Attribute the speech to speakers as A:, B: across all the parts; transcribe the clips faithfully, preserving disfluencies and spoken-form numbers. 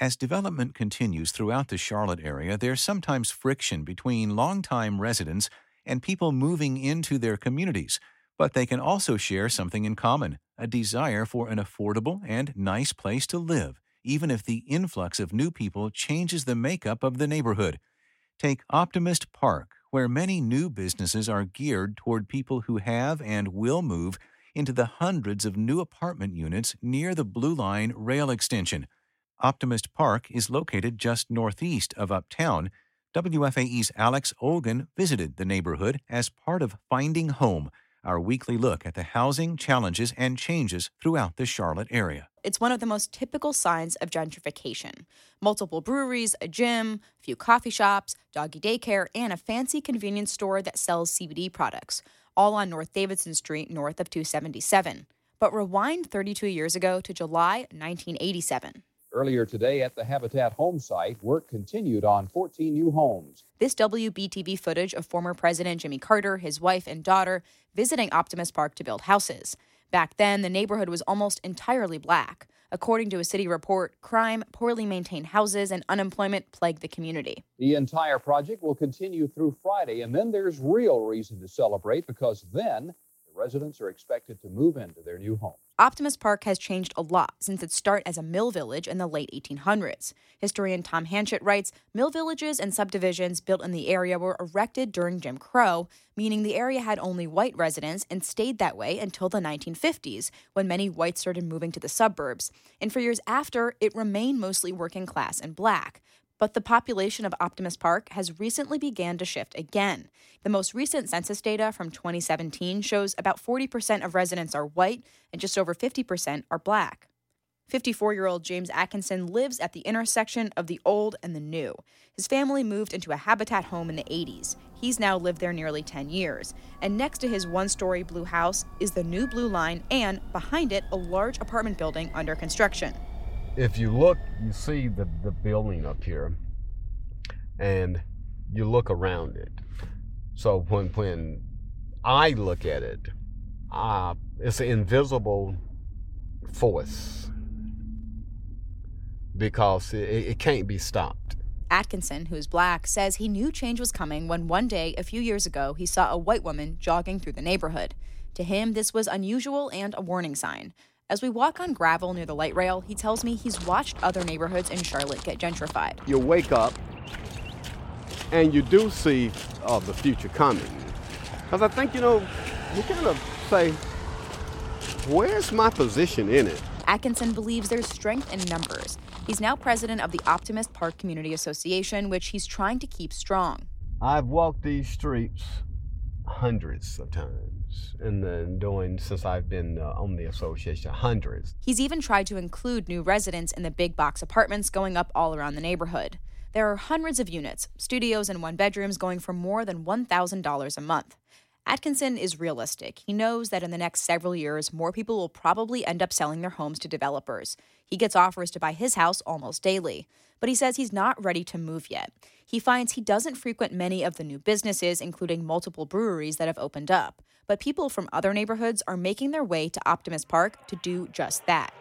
A: As development continues throughout the Charlotte area, there's sometimes friction between longtime residents and people moving into their communities, but they can also share something in common: a desire for an affordable and nice place to live, even if the influx of new people changes the makeup of the neighborhood. Take Optimist Park, where many new businesses are geared toward people who have and will move into the hundreds of new apartment units near the Blue Line rail extension. Optimist Park is located just northeast of Uptown. W F A E's Alex Olgan visited the neighborhood as part of Finding Home, our weekly look at the housing challenges and changes throughout the Charlotte area.
B: It's one of the most typical signs of gentrification. Multiple breweries, a gym, a few coffee shops, doggy daycare, and a fancy convenience store that sells C B D products, all on North Davidson Street north of two seventy-seven. But rewind thirty-two years ago to July nineteen eighty-seven.
C: Earlier today at the Habitat home site, work continued on fourteen new homes.
B: This W B T V footage of former President Jimmy Carter, his wife, and daughter visiting Optimist Park to build houses. Back then, the neighborhood was almost entirely black. According to a city report, crime, poorly maintained houses, and unemployment plagued the community.
C: The entire project will continue through Friday, and then there's real reason to celebrate, because then the residents are expected to move into their new home.
B: Optimist Park has changed a lot since its start as a mill village in the late eighteen hundreds. Historian Tom Hanchett writes, mill villages and subdivisions built in the area were erected during Jim Crow, meaning the area had only white residents and stayed that way until the nineteen fifties, when many whites started moving to the suburbs. And for years after, it remained mostly working class and black. But the population of Optimist Park has recently began to shift again. The most recent census data from twenty seventeen shows about forty percent of residents are white and just over fifty percent are black. fifty-four-year-old James Atkinson lives at the intersection of the old and the new. His family moved into a Habitat home in the eighties. He's now lived there nearly ten years. And next to his one-story blue house is the new Blue Line, and behind it, a large apartment building under construction.
D: If you look, you see the, the building up here, and you look around it. So when when I look at it, uh, it's an invisible force because it, it can't be stopped.
B: Atkinson, who's black, says he knew change was coming when one day, a few years ago, he saw a white woman jogging through the neighborhood. To him, this was unusual and a warning sign. As we walk on gravel near the light rail, he tells me he's watched other neighborhoods in Charlotte get gentrified.
E: You wake up and you do see uh, the future coming. Because I think, you know, you kind of say, where's my position in it?
B: Atkinson believes there's strength in numbers. He's now president of the Optimist Park Community Association, which he's trying to keep strong.
D: I've walked these streets hundreds of times, and then doing since I've been uh, on the association, hundreds.
B: He's even tried to include new residents in the big box apartments going up all around the neighborhood. There are hundreds of units, studios and one bedrooms going for more than one thousand dollars a month. Atkinson is realistic. He knows that in the next several years, more people will probably end up selling their homes to developers. He gets offers to buy his house almost daily, but he says he's not ready to move yet. He finds he doesn't frequent many of the new businesses, including multiple breweries that have opened up, but people from other neighborhoods are making their way to Optimist Park to do just that.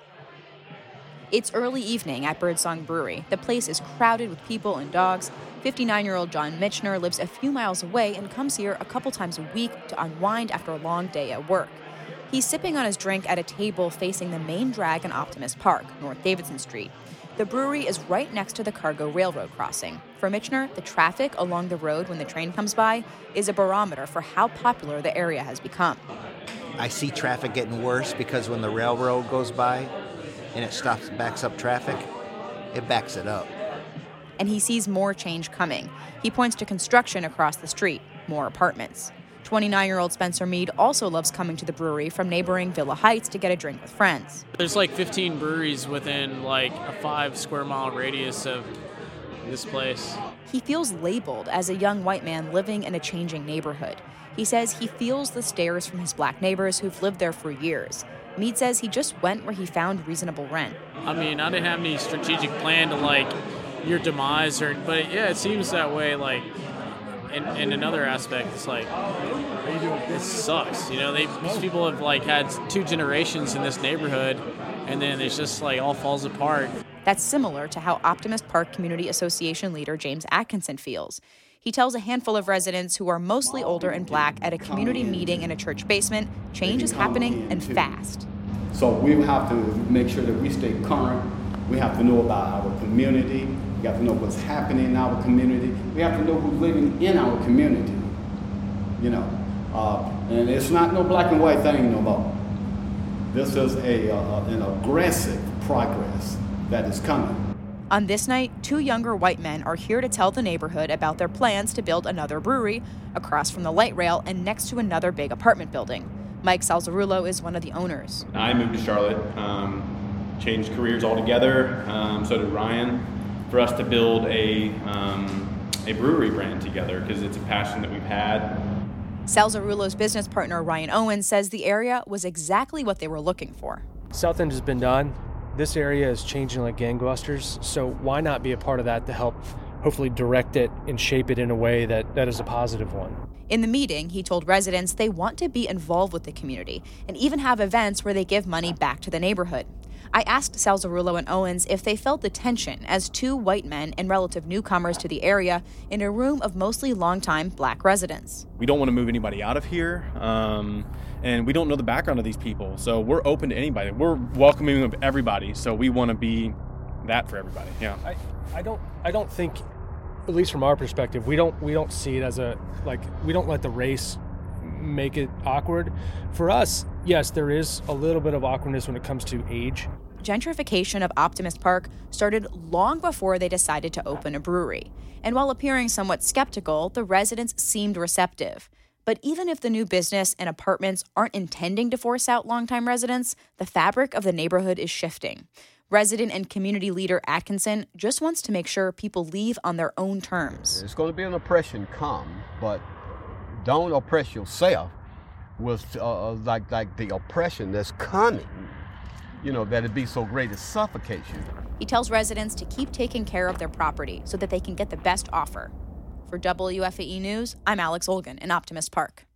B: It's early evening at Birdsong Brewery. The place is crowded with people and dogs. fifty-nine-year-old John Mitchner lives a few miles away and comes here a couple times a week to unwind after a long day at work. He's sipping on his drink at a table facing the main drag in Optimist Park, North Davidson Street. The brewery is right next to the Cargo Railroad crossing. For Mitchner, the traffic along the road when the train comes by is a barometer for how popular the area has become.
F: I see traffic getting worse because when the railroad goes by and it stops, backs up traffic, it backs it up.
B: And he sees more change coming. He points to construction across the street, more apartments. twenty-nine-year-old Spencer Mead also loves coming to the brewery from neighboring Villa Heights to get a drink with friends.
G: There's like fifteen breweries within like a five square mile radius of this place.
B: He feels labeled as a young white man living in a changing neighborhood. He says he feels the stares from his black neighbors who've lived there for years. Mead says he just went where he found reasonable rent.
G: I mean, I didn't have any strategic plan to like your demise, or but yeah, it seems that way. Like, in, in another aspect, it's like, are you doing this? Sucks. You know, they these people have like had two generations in this neighborhood, and then it's just like all falls apart.
B: That's similar to how Optimist Park Community Association leader James Atkinson feels. He tells a handful of residents who are mostly older and black at a community meeting in a church basement, change is happening and fast.
H: So we have to make sure that we stay current. We have to know about our community. We have to know what's happening in our community. We have to know who's living in our community. You know, uh, and it's not no black and white thing no more. This is a uh, an aggressive progress that is coming.
B: On this night, two younger white men are here to tell the neighborhood about their plans to build another brewery across from the light rail and next to another big apartment building. Mike Salzarullo is one of the owners.
I: I moved to Charlotte, um, changed careers altogether. Um, so did Ryan, for us to build a um, a brewery brand together because it's a passion that we've had.
B: Salzarullo's business partner Ryan Owens says the area was exactly what they were looking for.
J: South End has been done. This area is changing like gangbusters, so why not be a part of that to help hopefully direct it and shape it in a way that, that is a positive one.
B: In the meeting, he told residents they want to be involved with the community and even have events where they give money back to the neighborhood. I asked Salzarullo and Owens if they felt the tension as two white men and relative newcomers to the area in a room of mostly longtime black residents.
K: We don't want to move anybody out of here, um, and we don't know the background of these people, so we're open to anybody. We're welcoming of everybody, so we want to be that for everybody. Yeah.
J: I, I don't I don't think, at least from our perspective, we don't we don't see it as a like we don't let the race make it awkward. For us, yes, there is a little bit of awkwardness when it comes to age.
B: Gentrification of Optimist Park started long before they decided to open a brewery. And while appearing somewhat skeptical, the residents seemed receptive. But even if the new business and apartments aren't intending to force out longtime residents, the fabric of the neighborhood is shifting. Resident and community leader Atkinson just wants to make sure people leave on their own terms.
E: It's going to be an oppression come, but don't oppress yourself with uh, like like the oppression that's coming. You know, that it be so great as suffocation.
B: He tells residents to keep taking care of their property so that they can get the best offer. For W F A E News, I'm Alex Olgan in Optimist Park.